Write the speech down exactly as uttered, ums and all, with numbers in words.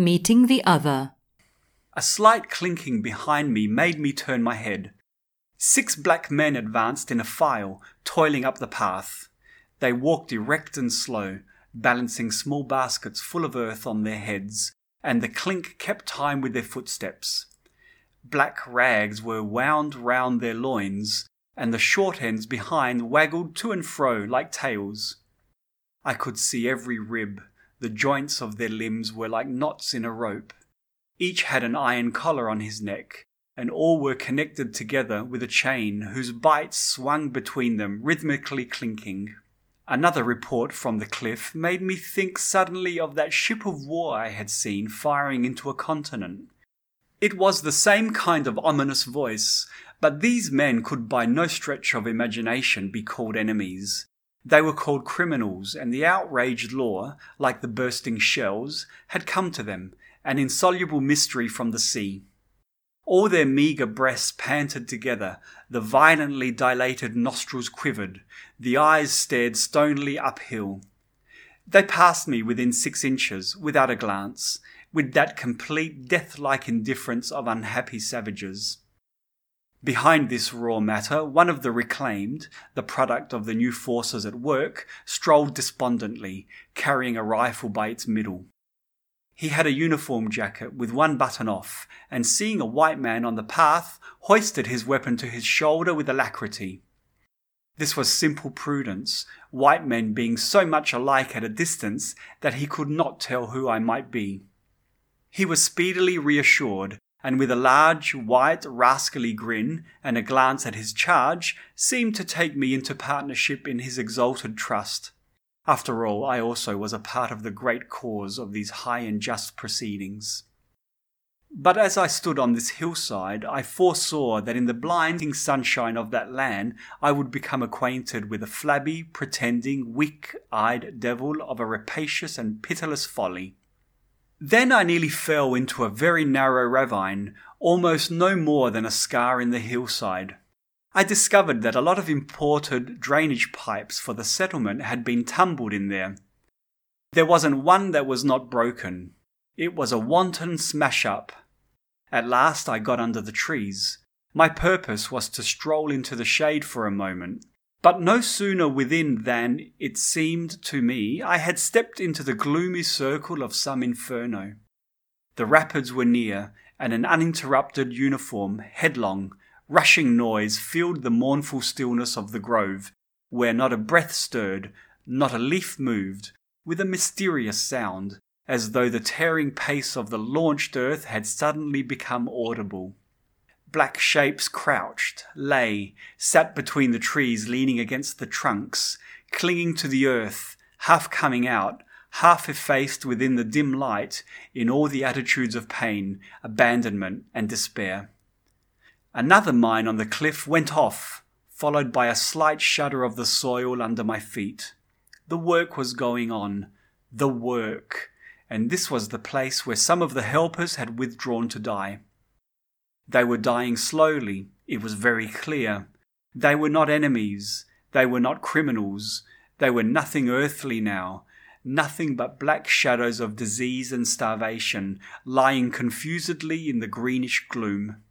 Meeting the other. A slight clinking behind me made me turn my head. Six black men advanced in a file, toiling up the path. They walked erect and slow, balancing small baskets full of earth on their heads, and the clink kept time with their footsteps. Black rags were wound round their loins, and the short ends behind waggled to and fro like tails. I could see every rib. The joints of their limbs were like knots in a rope. Each had an iron collar on his neck, and all were connected together with a chain whose bites swung between them, rhythmically clinking. Another report from the cliff made me think suddenly of that ship of war I had seen firing into a continent. It was the same kind of ominous voice, but these men could by no stretch of imagination be called enemies. They were called criminals, and the outraged law, like the bursting shells, had come to them, an insoluble mystery from the sea. All their meagre breasts panted together, the violently dilated nostrils quivered, the eyes stared stonily uphill. They passed me within six inches, without a glance, with that complete death-like indifference of unhappy savages. Behind this raw matter, one of the reclaimed, the product of the new forces at work, strolled despondently, carrying a rifle by its middle. He had a uniform jacket with one button off, and seeing a white man on the path, hoisted his weapon to his shoulder with alacrity. This was simple prudence, white men being so much alike at a distance that he could not tell who I might be. He was speedily reassured, and with a large, white, rascally grin and a glance at his charge, seemed to take me into partnership in his exalted trust. After all, I also was a part of the great cause of these high and just proceedings. But as I stood on this hillside, I foresaw that in the blinding sunshine of that land I would become acquainted with a flabby, pretending, weak-eyed devil of a rapacious and pitiless folly. Then I nearly fell into a very narrow ravine, almost no more than a scar in the hillside. I discovered that a lot of imported drainage pipes for the settlement had been tumbled in there. There wasn't one that was not broken. It was a wanton smash-up. At last I got under the trees. My purpose was to stroll into the shade for a moment. But no sooner within than, it seemed to me, I had stepped into the gloomy circle of some inferno. The rapids were near, and an uninterrupted, uniform, headlong, rushing noise filled the mournful stillness of the grove, where not a breath stirred, not a leaf moved, with a mysterious sound, as though the tearing pace of the launched earth had suddenly become audible. Black shapes crouched, lay, sat between the trees leaning against the trunks, clinging to the earth, half coming out, half effaced within the dim light, in all the attitudes of pain, abandonment, and despair. Another mine on the cliff went off, followed by a slight shudder of the soil under my feet. The work was going on. The work. And this was the place where some of the helpers had withdrawn to die. They were dying slowly, it was very clear. They were not enemies, they were not criminals, they were nothing earthly now, nothing but black shadows of disease and starvation, lying confusedly in the greenish gloom.